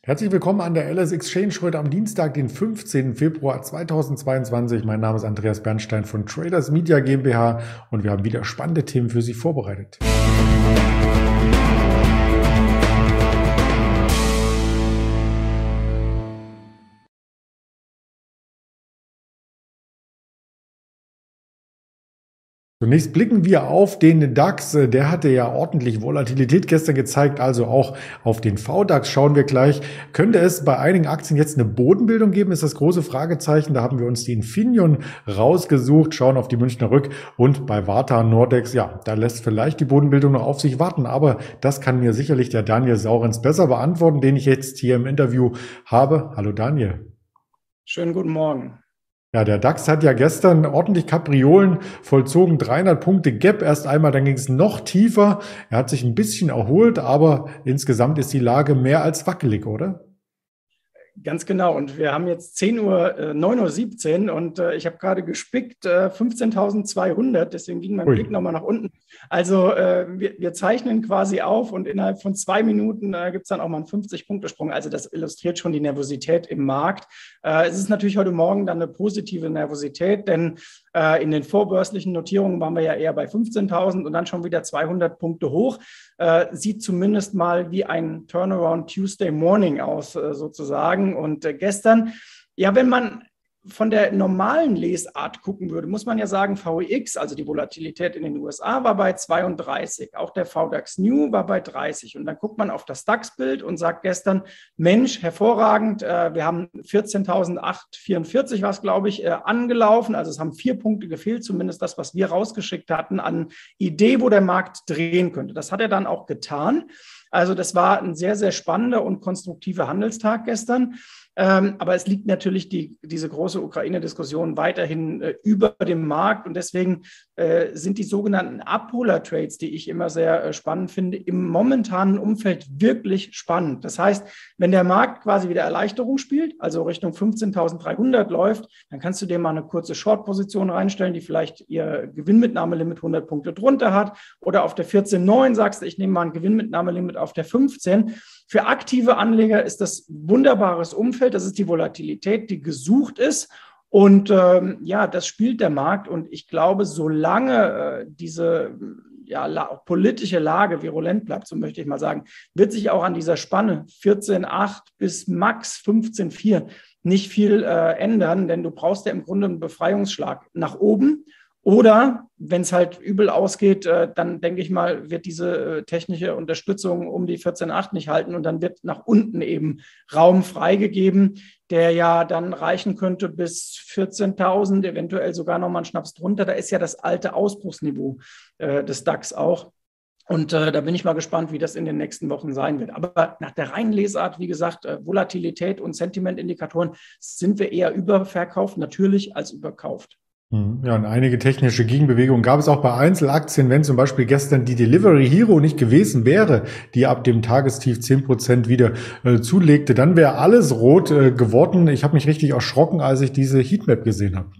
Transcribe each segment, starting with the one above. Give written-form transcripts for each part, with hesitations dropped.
Herzlich willkommen an der LS Exchange heute am Dienstag, den 15. Februar 2022. Mein Name ist Andreas Bernstein von Traders Media GmbH und wir haben wieder spannende Themen für Sie vorbereitet. Zunächst blicken wir auf den DAX. Der hatte ja ordentlich Volatilität gestern gezeigt, also auch auf den VDAX schauen wir gleich. Könnte es bei einigen Aktien jetzt eine Bodenbildung geben, ist das große Fragezeichen. Da haben wir uns die Infineon rausgesucht, schauen auf die Münchner Rück und bei Varta Nordex, ja, da lässt vielleicht die Bodenbildung noch auf sich warten, aber das kann mir sicherlich der Daniel Saurens besser beantworten, den ich jetzt hier im Interview habe. Hallo Daniel. Schönen guten Morgen. Ja, der DAX hat ja gestern ordentlich Kapriolen vollzogen, 300 Punkte Gap erst einmal, dann ging es noch tiefer. Er hat sich ein bisschen erholt, aber insgesamt ist die Lage mehr als wackelig, oder? Ganz genau. Und wir haben jetzt 9:17 Uhr und ich habe gerade gespickt 15.200. Deswegen ging mein Blick nochmal nach unten. Also wir zeichnen quasi auf und innerhalb von 2 Minuten gibt es dann auch mal einen 50-Punkte-Sprung. Also das illustriert schon die Nervosität im Markt. Es ist natürlich heute Morgen dann eine positive Nervosität, denn in den vorbörslichen Notierungen waren wir ja eher bei 15.000 und dann schon wieder 200 Punkte hoch. Sieht zumindest mal wie ein Turnaround Tuesday Morning aus, sozusagen. Und gestern, ja, wenn man von der normalen Lesart gucken würde, muss man ja sagen, VIX, also die Volatilität in den USA, war bei 32. Auch der VDAX New war bei 30. Und dann guckt man auf das DAX-Bild und sagt gestern, Mensch, hervorragend, wir haben 14.844, was glaube ich, angelaufen. Also es haben 4 Punkte gefehlt, zumindest das, was wir rausgeschickt hatten, an Idee, wo der Markt drehen könnte. Das hat er dann auch getan. Also das war ein sehr, sehr spannender und konstruktiver Handelstag gestern. Aber es liegt natürlich diese große Ukraine-Diskussion weiterhin über dem Markt. Und deswegen sind die sogenannten Abholer-Trades, die ich immer sehr spannend finde, im momentanen Umfeld wirklich spannend. Das heißt, wenn der Markt quasi wieder Erleichterung spielt, also Richtung 15.300 läuft, dann kannst du dir mal eine kurze Short-Position reinstellen, die vielleicht ihr Gewinnmitnahmelimit 100 Punkte drunter hat. Oder auf der 14,9 sagst du, ich nehme mal ein Gewinnmitnahmelimit auf der 15. Für aktive Anleger ist das ein wunderbares Umfeld. Das ist die Volatilität, die gesucht ist. Und ja, das spielt der Markt. Und ich glaube, solange diese politische Lage virulent bleibt, so möchte ich mal sagen, wird sich auch an dieser Spanne 14,8 bis max 15,4 nicht viel ändern. Denn du brauchst ja im Grunde einen Befreiungsschlag nach oben. Oder wenn es halt übel ausgeht, dann denke ich mal, wird diese technische Unterstützung um die 14,8 nicht halten und dann wird nach unten eben Raum freigegeben, der ja dann reichen könnte bis 14.000, eventuell sogar nochmal einen Schnaps drunter. Da ist ja das alte Ausbruchsniveau des DAX auch. Und da bin ich mal gespannt, wie das in den nächsten Wochen sein wird. Aber nach der reinen Lesart, wie gesagt, Volatilität und Sentimentindikatoren sind wir eher überverkauft, natürlich als überkauft. Ja, und einige technische Gegenbewegungen gab es auch bei Einzelaktien, wenn zum Beispiel gestern die Delivery Hero nicht gewesen wäre, die ab dem Tagestief 10% wieder zulegte, dann wäre alles rot geworden. Ich habe mich richtig erschrocken, als ich diese Heatmap gesehen habe.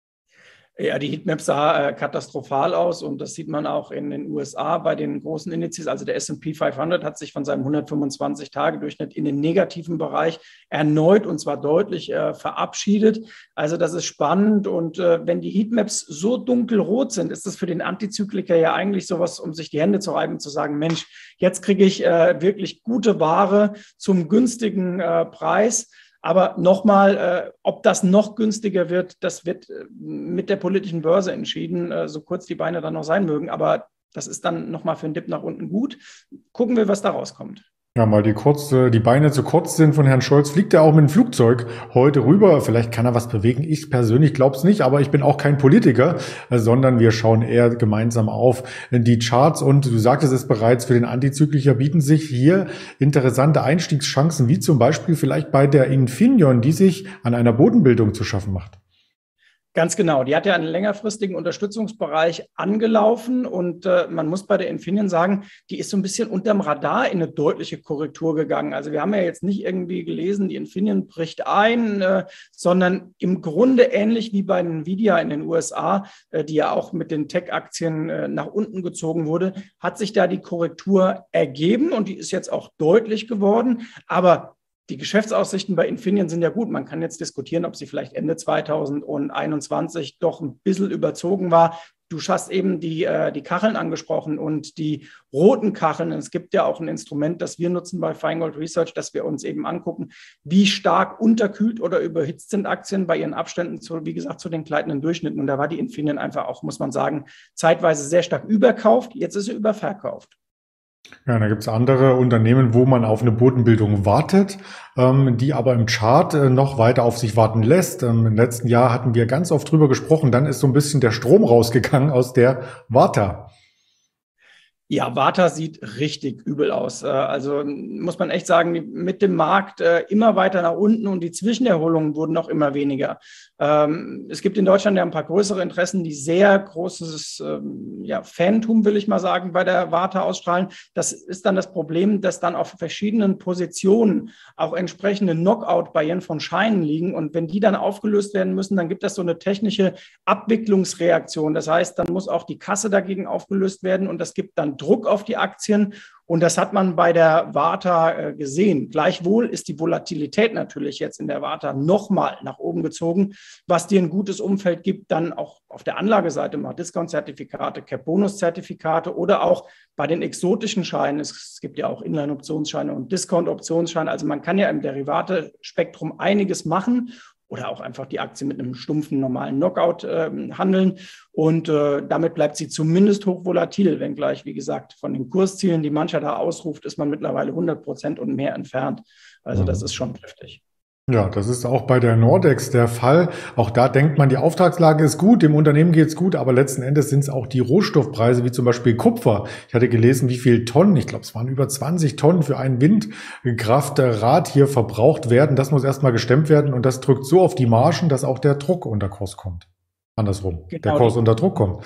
Ja, die Heatmap sah katastrophal aus und das sieht man auch in den USA bei den großen Indizes. Also der S&P 500 hat sich von seinem 125-Tage-Durchschnitt in den negativen Bereich erneut und zwar deutlich verabschiedet. Also das ist spannend und wenn die Heatmaps so dunkelrot sind, ist das für den Antizykliker ja eigentlich sowas, um sich die Hände zu reiben, zu sagen, Mensch, jetzt kriege ich wirklich gute Ware zum günstigen Preis. Aber nochmal, ob das noch günstiger wird, das wird mit der politischen Börse entschieden, so kurz die Beine dann noch sein mögen. Aber das ist dann nochmal für einen Dip nach unten gut. Gucken wir, was da rauskommt. Ja, weil die Beine zu kurz sind von Herrn Scholz, fliegt er auch mit dem Flugzeug heute rüber. Vielleicht kann er was bewegen. Ich persönlich glaube es nicht, aber ich bin auch kein Politiker, sondern wir schauen eher gemeinsam auf die Charts. Und du sagtest es bereits, für den Antizykliker bieten sich hier interessante Einstiegschancen, wie zum Beispiel vielleicht bei der Infineon, die sich an einer Bodenbildung zu schaffen macht. Ganz genau. Die hat ja einen längerfristigen Unterstützungsbereich angelaufen und man muss bei der Infineon sagen, die ist so ein bisschen unterm Radar in eine deutliche Korrektur gegangen. Also wir haben ja jetzt nicht irgendwie gelesen, die Infineon bricht ein, sondern im Grunde ähnlich wie bei Nvidia in den USA, die ja auch mit den Tech-Aktien nach unten gezogen wurde, hat sich da die Korrektur ergeben und die ist jetzt auch deutlich geworden. Aber die Geschäftsaussichten bei Infineon sind ja gut. Man kann jetzt diskutieren, ob sie vielleicht Ende 2021 doch ein bisschen überzogen war. Du hast eben die Kacheln angesprochen und die roten Kacheln. Es gibt ja auch ein Instrument, das wir nutzen bei Feingold Research, dass wir uns eben angucken, wie stark unterkühlt oder überhitzt sind Aktien bei ihren Abständen zu, wie gesagt, zu den gleitenden Durchschnitten. Und da war die Infineon einfach auch, muss man sagen, zeitweise sehr stark überkauft. Jetzt ist sie überverkauft. Ja, da gibt's andere Unternehmen, wo man auf eine Bodenbildung wartet, die aber im Chart noch weiter auf sich warten lässt. Im letzten Jahr hatten wir ganz oft drüber gesprochen, dann ist so ein bisschen der Strom rausgegangen aus der Warta. Ja, Warta sieht richtig übel aus. Also muss man echt sagen, mit dem Markt immer weiter nach unten und die Zwischenerholungen wurden noch immer weniger. Es gibt in Deutschland ja ein paar größere Interessen, die sehr großes Fantum, will ich mal sagen, bei der Warta ausstrahlen. Das ist dann das Problem, dass dann auf verschiedenen Positionen auch entsprechende Knockout-Barrieren von Scheinen liegen. Und wenn die dann aufgelöst werden müssen, dann gibt es so eine technische Abwicklungsreaktion. Das heißt, dann muss auch die Kasse dagegen aufgelöst werden und das gibt dann Druck auf die Aktien. Und das hat man bei der Warta gesehen. Gleichwohl ist die Volatilität natürlich jetzt in der Warta nochmal nach oben gezogen, was dir ein gutes Umfeld gibt, dann auch auf der Anlageseite mal Discount-Zertifikate, Cap-Bonus-Zertifikate oder auch bei den exotischen Scheinen. Es gibt ja auch Inline-Optionsscheine und Discount-Optionsscheine. Also man kann ja im Derivate-Spektrum einiges machen. Oder auch einfach die Aktie mit einem stumpfen, normalen Knockout handeln. Und damit bleibt sie zumindest hochvolatil, wenngleich, wie gesagt, von den Kurszielen, die mancher da ausruft, ist man mittlerweile 100% und mehr entfernt. Also das ist schon kräftig. Ja, das ist auch bei der Nordex der Fall. Auch da denkt man, die Auftragslage ist gut, dem Unternehmen geht's gut, aber letzten Endes sind es auch die Rohstoffpreise, wie zum Beispiel Kupfer. Ich hatte gelesen, wie viel Tonnen, ich glaube, es waren über 20 Tonnen für ein Windkraftrad hier verbraucht werden. Das muss erstmal gestemmt werden und das drückt so auf die Margen, dass auch der Druck unter Kurs kommt. Andersrum, genau, der Kurs unter Druck kommt.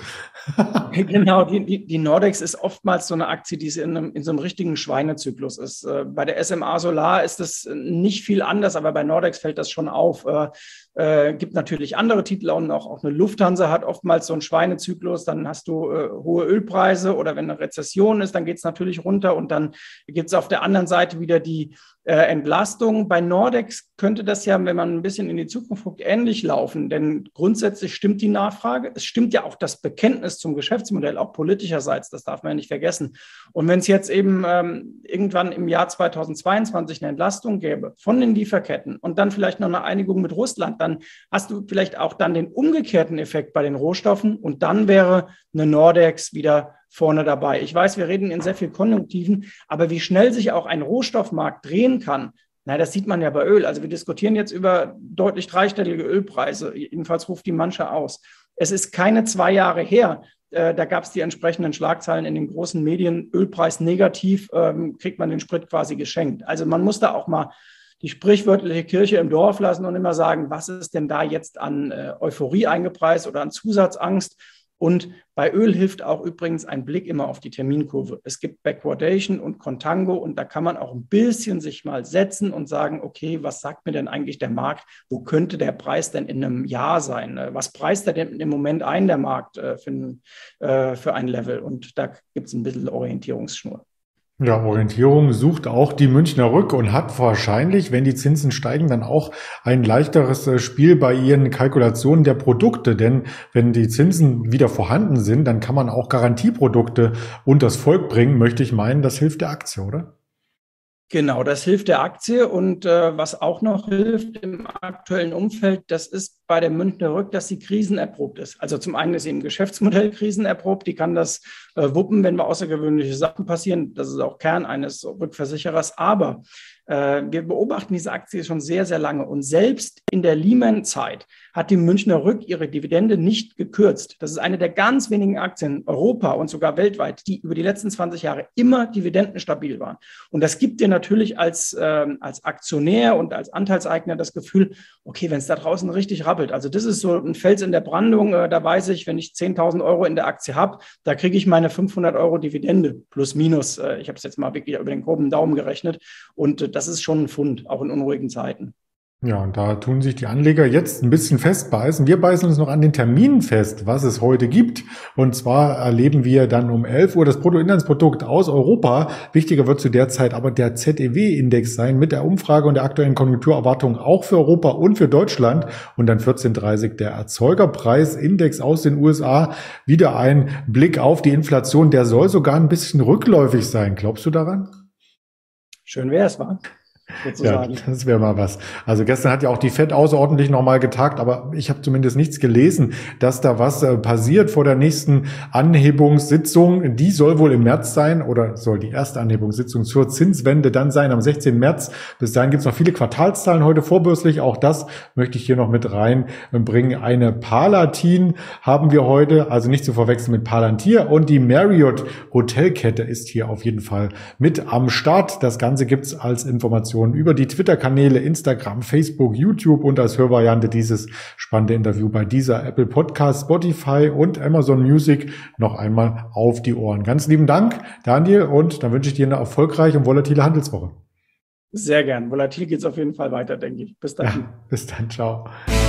Genau, die Nordex ist oftmals so eine Aktie, die in so einem richtigen Schweinezyklus ist. Bei der SMA Solar ist das nicht viel anders, aber bei Nordex fällt das schon auf. Gibt natürlich andere Titel und auch eine Lufthansa hat oftmals so einen Schweinezyklus. Dann hast du hohe Ölpreise oder wenn eine Rezession ist, dann geht es natürlich runter und dann gibt es auf der anderen Seite wieder die Entlastung. Bei Nordex könnte das ja, wenn man ein bisschen in die Zukunft guckt, ähnlich laufen, denn grundsätzlich stimmt die Nachfrage. Es stimmt ja auch das Bekenntnis zum Geschäftsmodell, auch politischerseits, das darf man ja nicht vergessen. Und wenn es jetzt eben irgendwann im Jahr 2022 eine Entlastung gäbe von den Lieferketten und dann vielleicht noch eine Einigung mit Russland, dann hast du vielleicht auch dann den umgekehrten Effekt bei den Rohstoffen und dann wäre eine Nordex wieder vorne dabei. Ich weiß, wir reden in sehr viel Konjunktiven, aber wie schnell sich auch ein Rohstoffmarkt drehen kann, na, das sieht man ja bei Öl. Also wir diskutieren jetzt über deutlich dreistellige Ölpreise. Jedenfalls ruft die manche aus. Es ist keine 2 Jahre her. Da gab es die entsprechenden Schlagzeilen in den großen Medien. Ölpreis negativ, kriegt man den Sprit quasi geschenkt. Also man muss da auch mal die sprichwörtliche Kirche im Dorf lassen und immer sagen, was ist denn da jetzt an Euphorie eingepreist oder an Zusatzangst? Und bei Öl hilft auch übrigens ein Blick immer auf die Terminkurve. Es gibt Backwardation und Contango und da kann man auch ein bisschen sich mal setzen und sagen, okay, was sagt mir denn eigentlich der Markt? Wo könnte der Preis denn in einem Jahr sein? Was preist er denn im Moment ein, der Markt, für ein Level? Und da gibt es ein bisschen Orientierungsschnur. Ja, Orientierung sucht auch die Münchner Rück und hat wahrscheinlich, wenn die Zinsen steigen, dann auch ein leichteres Spiel bei ihren Kalkulationen der Produkte. Denn wenn die Zinsen wieder vorhanden sind, dann kann man auch Garantieprodukte unters Volk bringen, möchte ich meinen. Das hilft der Aktie, oder? Genau, das hilft der Aktie und was auch noch hilft im aktuellen Umfeld, das ist bei der Münchner Rück, dass sie krisenerprobt ist. Also zum einen ist sie im Geschäftsmodell krisenerprobt, die kann das wuppen, wenn außergewöhnliche Sachen passieren. Das ist auch Kern eines Rückversicherers, aber wir beobachten diese Aktie schon sehr, sehr lange und selbst in der Lehman-Zeit hat die Münchner Rück ihre Dividende nicht gekürzt. Das ist eine der ganz wenigen Aktien in Europa und sogar weltweit, die über die letzten 20 Jahre immer dividendenstabil waren. Und das gibt dir natürlich als Aktionär und als Anteilseigner das Gefühl, okay, wenn es da draußen richtig rappelt, also das ist so ein Fels in der Brandung, da weiß ich, wenn ich 10.000 Euro in der Aktie habe, da kriege ich meine 500 Euro Dividende plus minus. Ich habe es jetzt mal wirklich über den groben Daumen gerechnet und das ist schon ein Fund, auch in unruhigen Zeiten. Ja, und da tun sich die Anleger jetzt ein bisschen festbeißen. Wir beißen uns noch an den Terminen fest, was es heute gibt. Und zwar erleben wir dann um 11 Uhr das Bruttoinlandsprodukt aus Europa. Wichtiger wird zu der Zeit aber der ZEW-Index sein mit der Umfrage und der aktuellen Konjunkturerwartung auch für Europa und für Deutschland. Und dann 14:30 der Erzeugerpreisindex aus den USA. Wieder ein Blick auf die Inflation. Der soll sogar ein bisschen rückläufig sein. Glaubst du daran? Schön wäre es, wa? Sozusagen. Ja, das wäre mal was. Also gestern hat ja auch die FED außerordentlich nochmal getagt, aber ich habe zumindest nichts gelesen, dass da was passiert vor der nächsten Anhebungssitzung. Die soll wohl im März sein oder soll die erste Anhebungssitzung zur Zinswende dann sein am 16. März. Bis dahin gibt es noch viele Quartalszahlen heute vorbörslich. Auch das möchte ich hier noch mit reinbringen. Eine Palatin haben wir heute, also nicht zu verwechseln mit Palantir. Und die Marriott Hotelkette ist hier auf jeden Fall mit am Start. Das Ganze gibt's als Information über die Twitter-Kanäle, Instagram, Facebook, YouTube und als Hörvariante dieses spannende Interview bei dieser Apple Podcast, Spotify und Amazon Music noch einmal auf die Ohren. Ganz lieben Dank, Daniel, und dann wünsche ich dir eine erfolgreiche und volatile Handelswoche. Sehr gern. Volatil geht's auf jeden Fall weiter, denke ich. Bis dann. Ja, bis dann. Ciao.